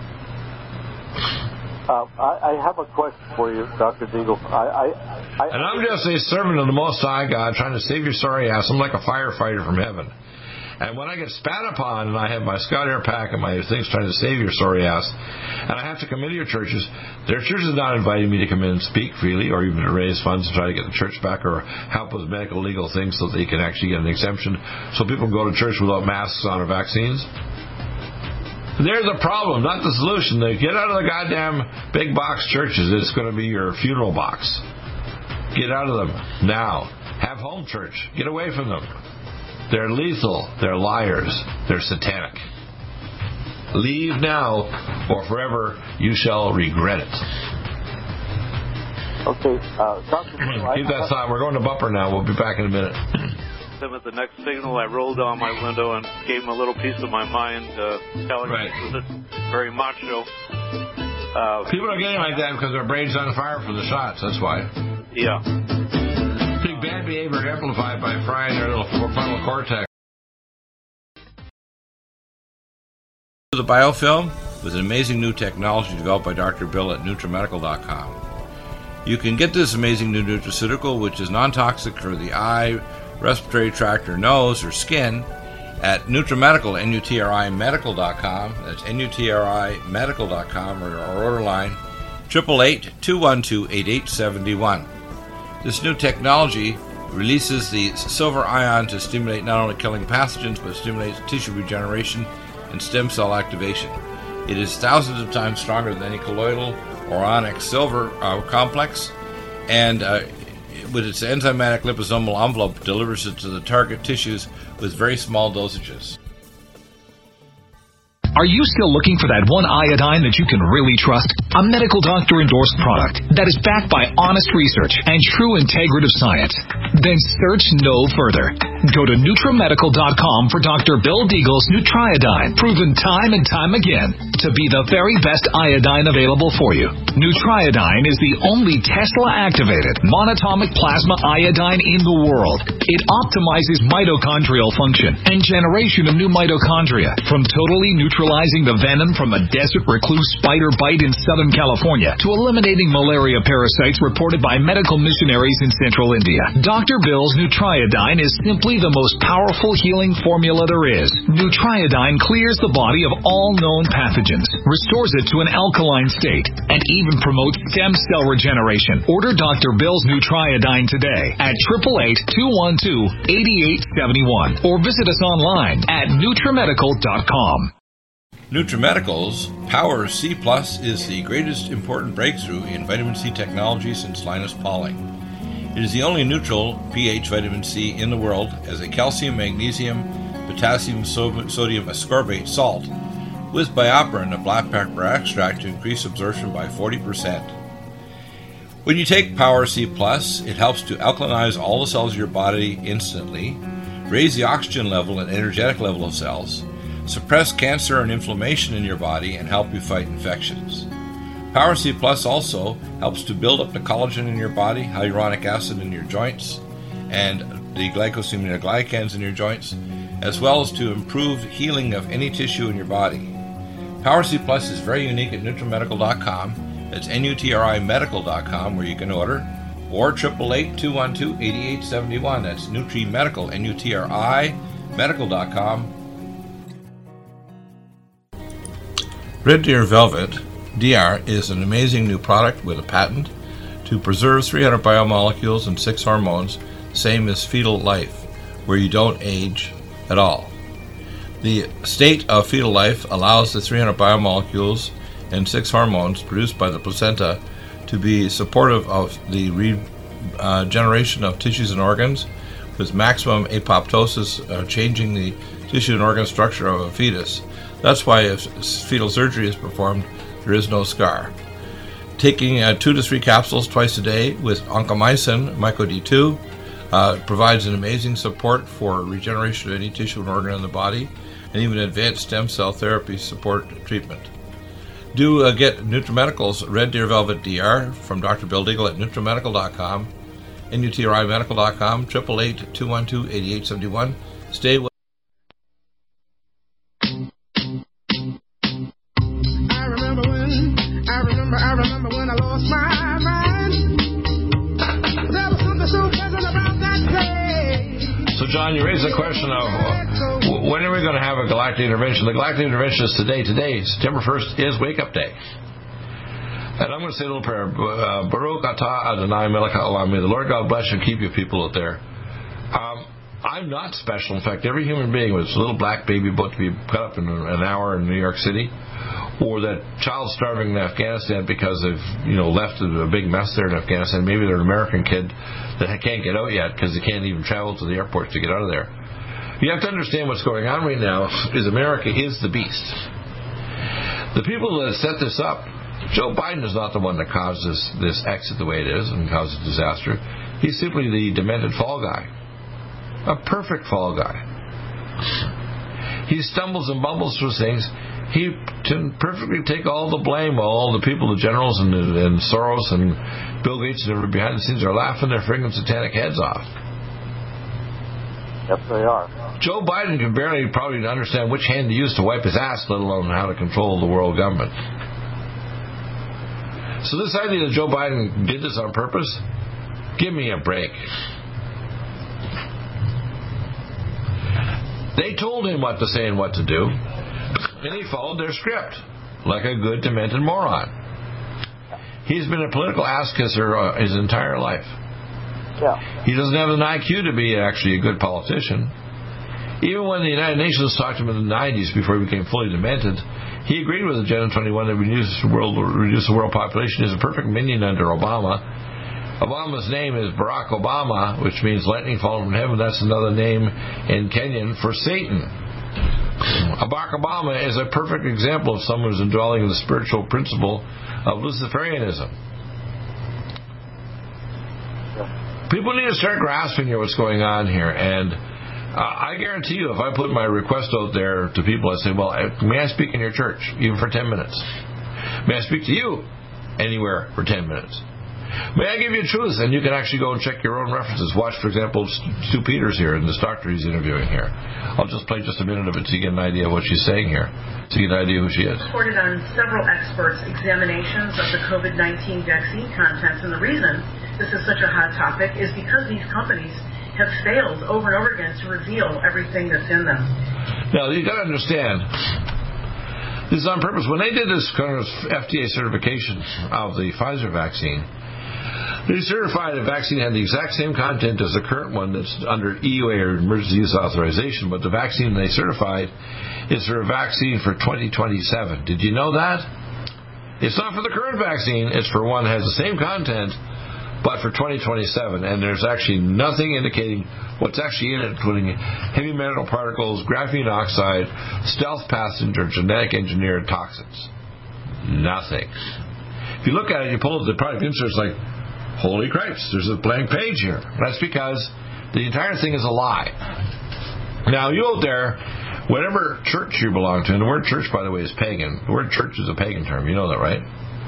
I have a question for you, Dr. Deagle. And I'm just a servant of the Most High God trying to save your sorry ass. I'm like a firefighter from heaven. And when I get spat upon and I have my Scott Air Pack and my things trying to save your sorry ass, and I have to come into your churches, their church is not inviting me to come in and speak freely or even to raise funds and try to get the church back or help with medical legal things so they can actually get an exemption so people can go to church without masks on or vaccines. There's a problem, not the solution. They get out of the goddamn big box churches. It's going to be your funeral box. Get out of them now. Have home church. Get away from them. They're lethal. They're liars. They're satanic. Leave now, or forever you shall regret it. Okay. Keep that thought. We're going to bumper now. We'll be back in a minute. At the next signal, I rolled down my window and gave him a little piece of my mind, telling him this was very macho. People are getting like that because their brain's on fire from the shots. That's why. Yeah. Big bad behavior amplified by frying their little frontal cortex. The biofilm was an amazing new technology developed by Dr. Bill at NutriMedical.com. You can get this amazing new nutraceutical, which is non-toxic for the eye, respiratory tract, or nose, or skin, at NutriMedical, NutriMedical.com. That's NutriMedical.com, or our order line, 888-212-8871. This new technology releases the silver ion to stimulate not only killing pathogens, but stimulates tissue regeneration and stem cell activation. It is thousands of times stronger than any colloidal or onyx silver complex, and with its enzymatic liposomal envelope, delivers it to the target tissues with very small dosages. Are you still looking for that one iodine that you can really trust? A medical doctor endorsed product that is backed by honest research and true integrative science? Then search no further. Go to NutriMedical.com for Dr. Bill Deagle's Nutriodine, proven time and time again to be the very best iodine available for you. Nutriodine is the only Tesla-activated monatomic plasma iodine in the world. It optimizes mitochondrial function and generation of new mitochondria, from totally neutralizing the venom from a desert recluse spider bite in Southern California to eliminating malaria parasites reported by medical missionaries in Central India. Dr. Bill's Nutriodine is simply the most powerful healing formula there is. Nutriodine clears the body of all known pathogens, restores it to an alkaline state, and even promotes stem cell regeneration. Order Dr. Bill's Nutriodine today at 888-212-8871 or visit us online at NutriMedical.com. NutriMedical's Power C Plus is the greatest important breakthrough in vitamin C technology since Linus Pauling. It is the only neutral pH vitamin C in the world as a calcium, magnesium, potassium, sodium ascorbate salt with BioPerine, a black pepper extract, to increase absorption by 40%. When you take Power C Plus, it helps to alkalinize all the cells of your body instantly, raise the oxygen level and energetic level of cells, suppress cancer and inflammation in your body, and help you fight infections. Power C Plus also helps to build up the collagen in your body, hyaluronic acid in your joints, and the glycosaminoglycans in your joints, as well as to improve healing of any tissue in your body. Power C Plus is very unique at NutriMedical.com. It's NutriMedical.com where you can order, or 888-212-8871. That's NutriMedical, NUTRI, medical.com. Red Deer Velvet DR is an amazing new product with a patent to preserve 300 biomolecules and 6 hormones, same as fetal life, where you don't age at all. The state of fetal life allows the 300 biomolecules and 6 hormones produced by the placenta to be supportive of the regeneration of tissues and organs, with maximum apoptosis, changing the tissue and organ structure of a fetus. That's why if fetal surgery is performed, there is no scar. Taking 2 to 3 capsules twice a day with oncomycin, MycoD2, provides an amazing support for regeneration of any tissue and organ in the body, and even advanced stem cell therapy support treatment. Do get NutriMedical's Red Deer Velvet DR from Dr. Bill Deagle at NutriMedical.com, NUTRIMedical.com, 888-212-8871. Stay with I remember when I lost my mind. There was something so pleasant about that day. So, John, you raised the question of when are we going to have a galactic intervention? The galactic intervention is today. Today, September 1st, is Wake Up Day. And I'm going to say a little prayer. Baruch atah Adonai melech haolam. May the Lord God bless you and keep you people out there. I'm not special. In fact, every human being with a little black baby about to be cut up in an hour in New York City, or that child starving in Afghanistan because they've left a big mess there in Afghanistan. Maybe they're an American kid that can't get out yet because they can't even travel to the airport to get out of there. You have to understand what's going on right now is America is the beast. The people that set this up, Joe Biden is not the one that caused this exit the way it is and caused a disaster. He's simply the demented fall guy. A perfect fall guy. He stumbles and bumbles through things. He can perfectly take all the blame while all the people, the generals and Soros and Bill Gates and everybody behind the scenes are laughing their friggin' satanic heads off. Yes, they are. Joe Biden can barely probably understand which hand to use to wipe his ass, let alone how to control the world government. So this idea that Joe Biden did this on purpose, give me a break. They told him what to say and what to do, and he followed their script like a good demented moron. He's been a political ass-kisser his entire life. Yeah. He doesn't have an IQ to be actually a good politician. Even when the United Nations talked to him in the 90s before he became fully demented, he agreed with Agenda 21 that reduce the world population. Is a perfect minion under Obama. Obama's name is Barack Obama, which means lightning falling from heaven. That's another name in Kenyan for Satan. Barack Obama is a perfect example of someone who's indwelling the spiritual principle of Luciferianism. People need to start grasping here what's going on here, and I guarantee you, if I put my request out there to people, I say, well, may I speak in your church, even for 10 minutes? May I speak to you anywhere for 10 minutes? May I give you truth? And you can actually go and check your own references. Watch, for example, Stu Peters here and this doctor he's interviewing here. I'll just play just a minute of it so you get an idea of what she's saying here, so you get an idea who she is. Reported on several experts' examinations of the COVID-19 vaccine contents, and the reason this is such a hot topic is because these companies have failed over and over again to reveal everything that's in them. Now, you've got to understand, this is on purpose. When they did this kind of FDA certification of the Pfizer vaccine, they certified the vaccine had the exact same content as the current one that's under EUA or emergency use authorization, but the vaccine they certified is for a vaccine for 2027. Did you know that? It's not for the current vaccine. It's for one that has the same content, but for 2027. And there's actually nothing indicating what's actually in it, including heavy metal particles, graphene oxide, stealth passenger, genetic engineered toxins. Nothing. If you look at it, you pull up the product insert, it's like, holy cripes, there's a blank page here. That's because the entire thing is a lie. Now, you out there, whatever church you belong to, and the word church, by the way, is pagan. The word church is a pagan term. You know that, right?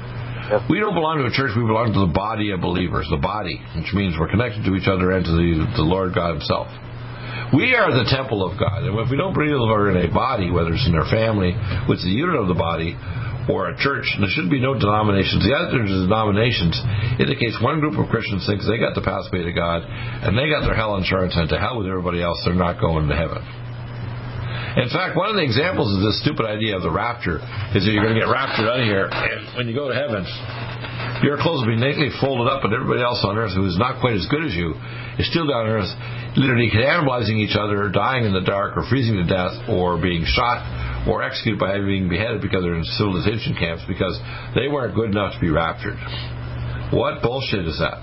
We don't belong to a church. We belong to the body of believers, the body, which means we're connected to each other and to the Lord God himself. We are the temple of God. And if we don't believe we're in a body, whether it's in our family, which is the unit of the body, or a church, there should be no denominations. The other denominations indicates one group of Christians thinks they got the pathway to God, and they got their hell insurance, and to hell with everybody else, they're not going to heaven. In fact, one of the examples of this stupid idea of the rapture is that you're going to get raptured out of here, and when you go to heaven, your clothes will be neatly folded up, and everybody else on earth who is not quite as good as you is still down on earth, literally cannibalizing each other, dying in the dark, or freezing to death, or being shot, or executed by being beheaded because they're in civilization camps because they weren't good enough to be raptured. What bullshit is that?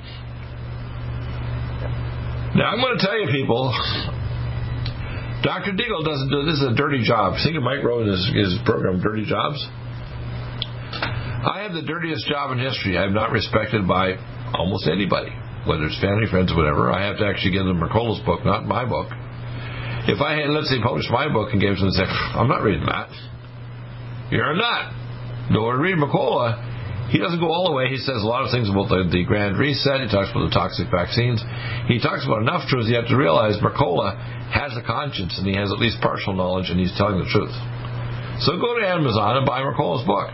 Now, I'm going to tell you, people, Dr. Deagle doesn't do this. Is a dirty job. Think of Mike Rowe in his program, Dirty Jobs. I have the dirtiest job in history. I'm not respected by almost anybody, whether it's family, friends, whatever. I have to actually give them Mercola's book, not my book. If I had, let's say, published my book and gave it to them and said, I'm not reading that. You're a nut. Don't read Mercola. He doesn't go all the way. He says a lot of things about the Grand Reset. He talks about the toxic vaccines. He talks about enough truths you have to realize Mercola has a conscience and he has at least partial knowledge and he's telling the truth. So go to Amazon and buy Mercola's book.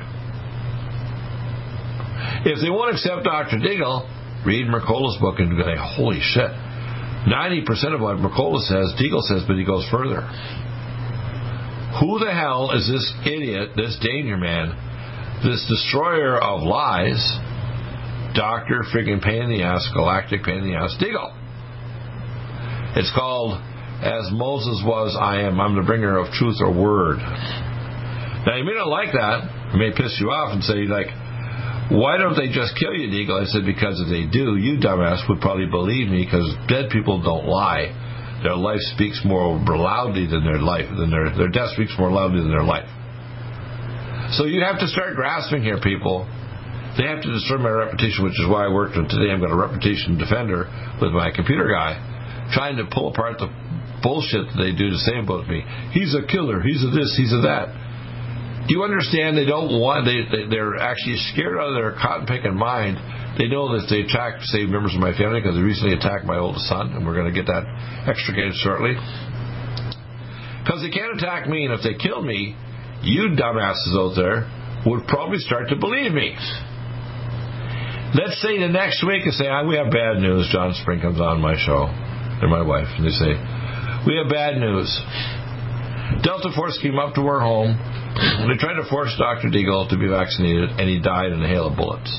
If they won't accept Dr. Deagle, read Mercola's book and go, holy shit. 90% of what Mercola says, Deagle says, but he goes further. Who the hell is this idiot, this danger man, this destroyer of lies, Dr. friggin' pain in the ass, galactic pain in the ass, Deagle? It's called, as Moses was, I am. I'm the bringer of truth or word. Now, you may not like that. It may piss you off and say, like, why don't they just kill you, Deagle? I said, because if they do, you dumbass would probably believe me, because dead people don't lie. Their life speaks more loudly than their life. Their death speaks more loudly than their life. So you have to start grasping here, people. They have to destroy my reputation, which is why I worked on today. I've got a reputation defender with my computer guy, trying to pull apart the bullshit that they do to say about me. He's a killer. He's a this. He's a that. Do you understand? They don't want. They're actually scared out of their cotton-picking mind. They know that they attacked, say, members of my family, because they recently attacked my oldest son, and we're going to get that extricated shortly. Because they can't attack me, and if they kill me, you dumbasses out there would probably start to believe me. Let's say the next week they say, we have bad news. John Spring comes on my show. They're my wife, and they say, we have bad news. Delta Force came up to our home. They tried to force Dr. Deagle to be vaccinated, and he died in a hail of bullets.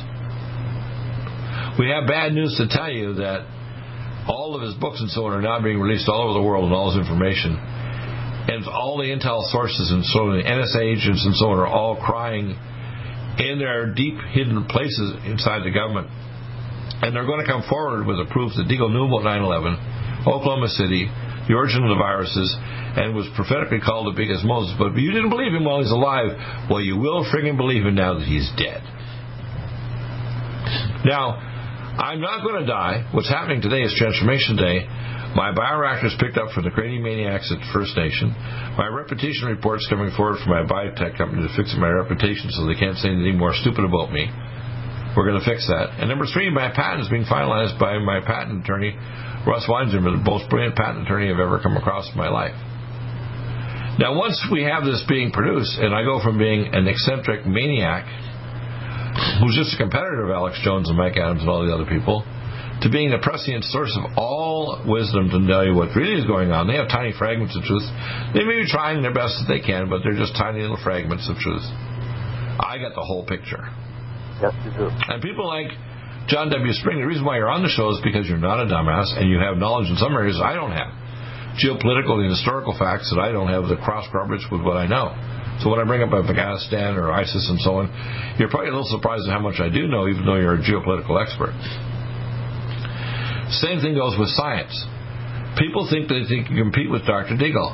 We have bad news to tell you that all of his books and so on are now being released all over the world, and all his information. And all the intel sources and so on, the NSA agents and so on, are all crying in their deep hidden places inside the government. And they're going to come forward with a proof that Deagle knew about 9/11, Oklahoma City, the origin of the viruses, and was prophetically called the biggest Moses. But you didn't believe him while he's alive. Well, you will friggin' believe him now that he's dead. Now, I'm not going to die. What's happening today is Transformation Day. My bioreactors picked up for the Cranium Maniacs at First Nation. My reputation report's coming forward for my biotech company to fix my reputation so they can't say anything more stupid about me. We're going to fix that. And number 3, my patent is being finalized by my patent attorney, Russ Weinzimmer, the most brilliant patent attorney I've ever come across in my life. Now, once we have this being produced, and I go from being an eccentric maniac who's just a competitor of Alex Jones and Mike Adams and all the other people, to being the prescient source of all wisdom to tell you what really is going on. They have tiny fragments of truth. They may be trying their best that they can, but they're just tiny little fragments of truth. I got the whole picture. Yes, you do. And people like John W. Spring, the reason why you're on the show is because you're not a dumbass and you have knowledge in some areas I don't have. Geopolitical and historical facts that I don't have that cross corroborates with what I know. So when I bring up Afghanistan or ISIS and so on, you're probably a little surprised at how much I do know, even though you're a geopolitical expert. Same thing goes with science. People think they can compete with Dr. Deagle.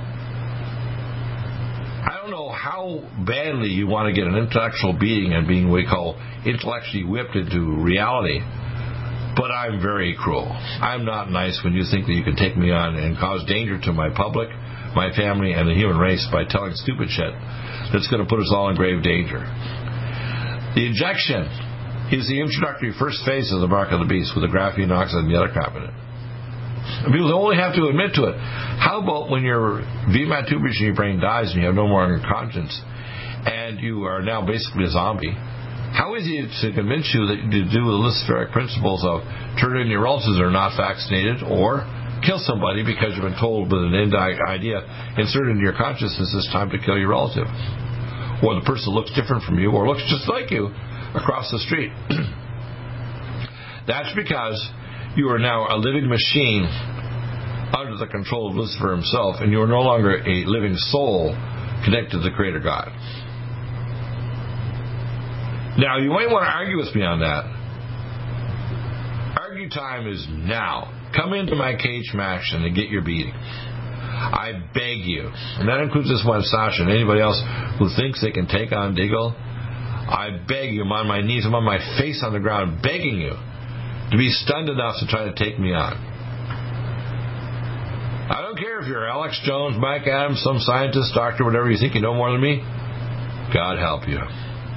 I don't know how badly you want to get an intellectual being and being what we call intellectually whipped into reality, but I'm very cruel. I'm not nice when you think that you can take me on and cause danger to my public, my family, and the human race by telling stupid shit that's going to put us all in grave danger. The injection is the introductory first phase of the mark of the beast with the graphene oxide and the other crap in it. People only have to admit to it. How about when your VMAT tubers in your brain dies and you have no more conscience and you are now basically a zombie? How easy is it to convince you that to do the Luciferic principles of turn in your relatives are not vaccinated or kill somebody because you've been told with an idea inserted into your consciousness it's time to kill your relative, or the person looks different from you or looks just like you across the street. That's because you are now a living machine under the control of Lucifer himself, and you are no longer a living soul connected to the Creator God. Now, you might want to argue with me on that. Argue time is now. Come into my cage match and get your beating. I beg you. And that includes this one, Sasha, and anybody else who thinks they can take on Deagle. I beg you, I'm on my knees, I'm on my face on the ground, begging you to be stunned enough to try to take me on. I don't care if you're Alex Jones, Mike Adams, some scientist, doctor, whatever you think you know more than me. God help you.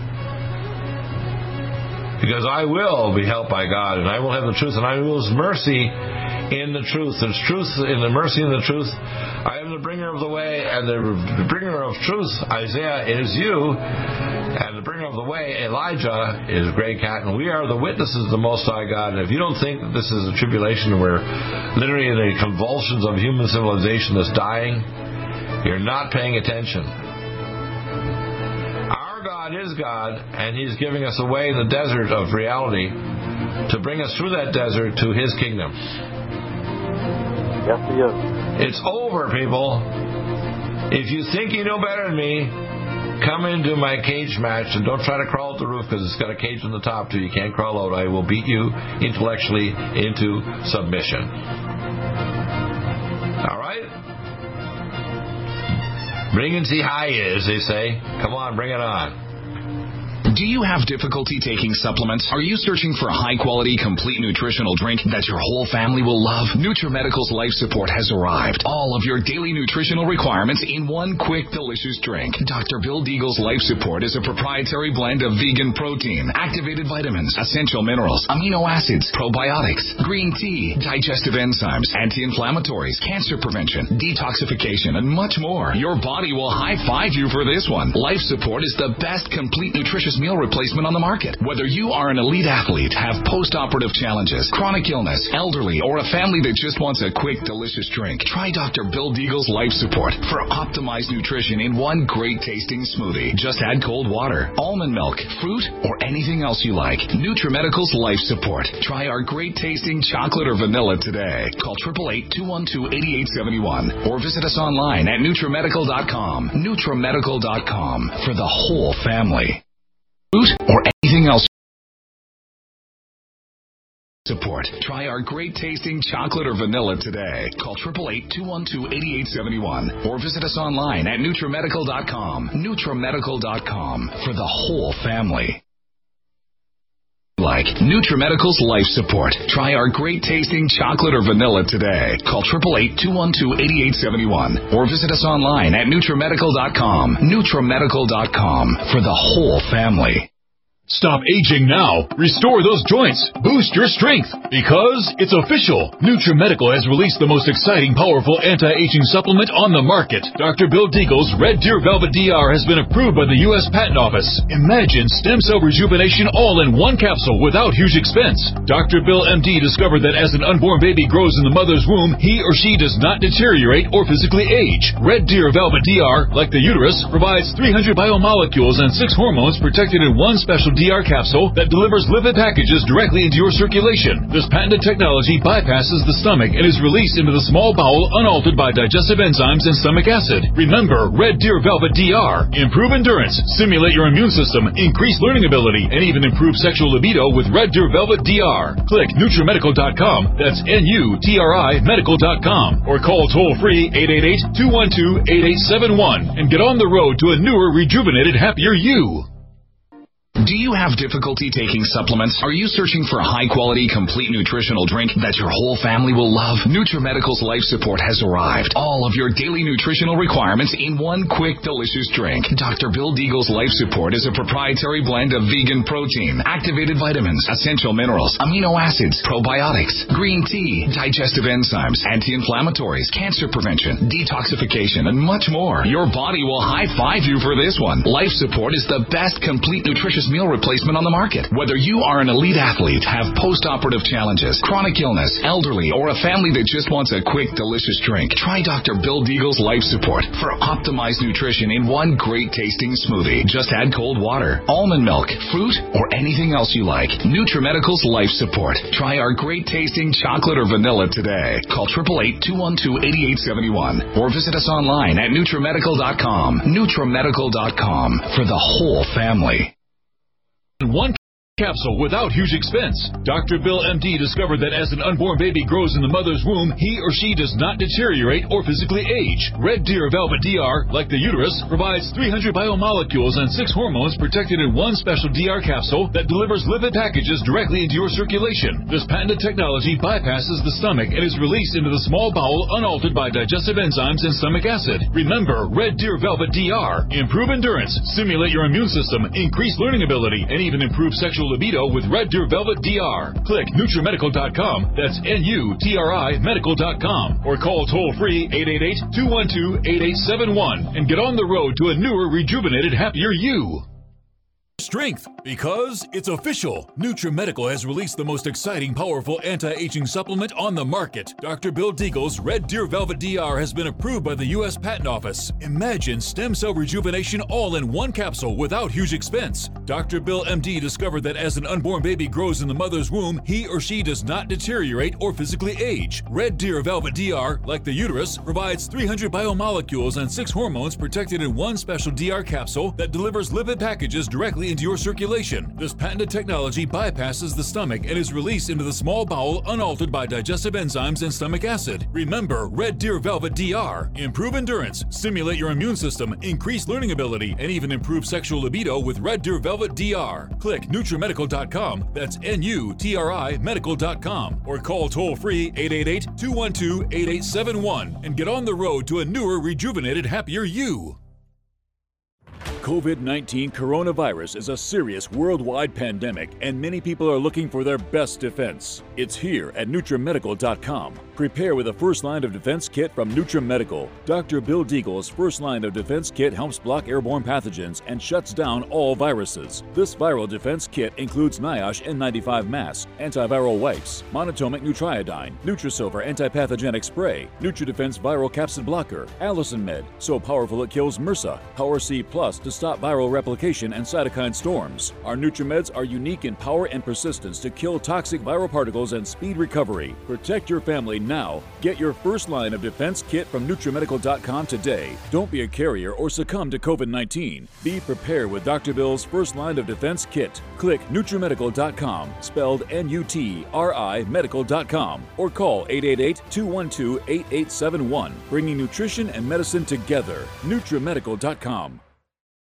Because I will be helped by God, and I will have the truth, and I will have mercy in the truth. There's truth in the mercy and the truth. I am the bringer of the way, and the bringer of truth, Isaiah, is you. And the bringer of the way, Elijah, is Greg Catton. We are the witnesses of the Most High God. And if you don't think that this is a tribulation where literally in the convulsions of human civilization that's dying, you're not paying attention. Our God is God, and He's giving us a way in the desert of reality to bring us through that desert to His kingdom. Yes, He is. It's over, people. If you think you know better than me, come into my cage match and don't try to crawl up the roof because it's got a cage on the top too. You can't crawl out. I will beat you intellectually into submission. All right? Bring and see high as they say. Come on, bring it on. Do you have difficulty taking supplements? Are you searching for a high-quality, complete nutritional drink that your whole family will love? NutriMedical's Life Support has arrived. All of your daily nutritional requirements in one quick, delicious drink. Dr. Bill Deagle's Life Support is a proprietary blend of vegan protein, activated vitamins, essential minerals, amino acids, probiotics, green tea, digestive enzymes, anti-inflammatories, cancer prevention, detoxification, and much more. Your body will high-five you for this one. Life Support is the best complete nutritious meal replacement on the market. Whether you are an elite athlete, have post-operative challenges, chronic illness, elderly, or a family that just wants a quick, delicious drink, try Dr. Bill Deagle's Life Support for optimized nutrition in one great-tasting smoothie. Just add cold water, almond milk, fruit, or anything else you like. NutriMedical's Life Support. Try our great-tasting chocolate or vanilla today. Call 888-212-8871 or visit us online at NutriMedical.com. NutriMedical.com for the whole family. Fruit or anything else support. Try our great-tasting chocolate or vanilla today. Call 888-212-8871 or visit us online at NutriMedical.com. NutriMedical.com for the whole family. Like NutriMedical's Life Support. Try our great-tasting chocolate or vanilla today. Call 888-212-8871 or visit us online at NutriMedical.com. NutriMedical.com for the whole family. Stop aging now. Restore those joints. Boost your strength. Because it's official. NutriMedical has released the most exciting, powerful anti-aging supplement on the market. Dr. Bill Deagle's Red Deer Velvet DR has been approved by the U.S. Patent Office. Imagine stem cell rejuvenation all in one capsule without huge expense. Dr. Bill MD discovered that as an unborn baby grows in the mother's womb, he or she does not deteriorate or physically age. Red Deer Velvet DR, like the uterus, provides 300 biomolecules and 6 hormones protected in one special DR capsule that delivers lipid packages directly into your circulation. This patented technology bypasses the stomach and is released into the small bowel unaltered by digestive enzymes and stomach acid. Remember, Red Deer Velvet DR. Improve endurance, stimulate your immune system, increase learning ability, and even improve sexual libido with Red Deer Velvet DR. Click NutriMedical.com, that's N-U-T-R-I medical.com, or call toll-free 888-212-8871 and get on the road to a newer, rejuvenated, happier you. Do you have difficulty taking supplements? Are you searching for a high-quality, complete nutritional drink that your whole family will love? NutriMedical's Life Support has arrived. All of your daily nutritional requirements in one quick, delicious drink. Dr. Bill Deagle's Life Support is a proprietary blend of vegan protein, activated vitamins, essential minerals, amino acids, probiotics, green tea, digestive enzymes, anti-inflammatories, cancer prevention, detoxification, and much more. Your body will high-five you for this one. Life Support is the best complete nutritious meal replacement on the market. Whether you are an elite athlete, have post-operative challenges, chronic illness, elderly, or a family that just wants a quick, delicious drink, try Dr. Bill Deagle's Life Support for optimized nutrition in one great tasting smoothie. Just add cold water, almond milk, fruit, or anything else you like. NutriMedical's Life Support. Try our great tasting chocolate or vanilla today. Call 888-212-8871 or visit us online at NutriMedical.com. NutriMedical.com for the whole family. One capsule without huge expense. Dr. Bill MD discovered that as an unborn baby grows in the mother's womb, he or she does not deteriorate or physically age. Red Deer Velvet DR, like the uterus, provides 300 biomolecules and 6 hormones protected in one special DR capsule that delivers lipid packages directly into your circulation. This patented technology bypasses the stomach and is released into the small bowel unaltered by digestive enzymes and stomach acid. Remember, Red Deer Velvet DR. Improve endurance, stimulate your immune system, increase learning ability, and even improve sexual libido with Red Deer Velvet DR. Click NutriMedical.com, that's NUTRI Medical.com, or call toll-free 888-212-8871 and get on the road to a newer, rejuvenated, happier you. Strength, because it's official. NutriMedical has released the most exciting, powerful anti-aging supplement on the market. Dr. Bill Deagle's Red Deer Velvet DR has been approved by the U.S. Patent Office. Imagine stem cell rejuvenation all in one capsule without huge expense. Dr. Bill MD discovered that as an unborn baby grows in the mother's womb, he or she does not deteriorate or physically age. Red Deer Velvet DR, like the uterus, provides 300 biomolecules and 6 hormones protected in one special DR capsule that delivers lipid packages directly into your circulation. This patented technology bypasses the stomach and is released into the small bowel unaltered by digestive enzymes and stomach acid. Remember, Red Deer Velvet DR. Improve endurance, stimulate your immune system, increase learning ability, and even improve sexual libido with Red Deer Velvet DR. Click NutriMedical.com, that's NUTRI Medical.com, or call toll-free 888-212-8871 and get on the road to a newer, rejuvenated, happier you. COVID-19 coronavirus is a serious worldwide pandemic, and many people are looking for their best defense. It's here at NutriMedical.com. Prepare with a first line of defense kit from NutriMedical. Dr. Bill Deagle's first line of defense kit helps block airborne pathogens and shuts down all viruses. This viral defense kit includes NIOSH N95 mask, antiviral wipes, monatomic Nutriodine, Nutrisilver antipathogenic spray, NutriDefense viral capsid blocker, Allison Med, so powerful it kills MRSA, Power C Plus to stop viral replication and cytokine storms. Our NutriMeds are unique in power and persistence to kill toxic viral particles and speed recovery. Protect your family now. Get your first line of defense kit from NutriMedical.com today. Don't be a carrier or succumb to COVID-19. Be prepared with Dr. Bill's first line of defense kit. Click NutriMedical.com, spelled NUTRI Medical.com, or call 888-212-8871, bringing nutrition and medicine together. NutriMedical.com.